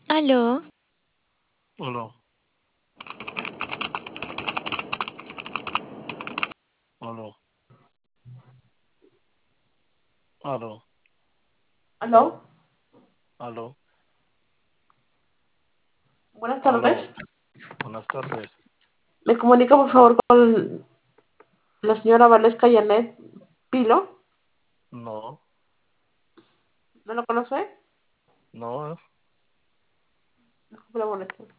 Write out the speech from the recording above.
Aló, Aló, aló, aló, ¿Aló? aló, Buenas tardes. aló. Buenas tardes. ¿Me comunica por favor con la señora Valesca Janet Pilo? No, ¿No lo conoce? no, Disculpe la molestia.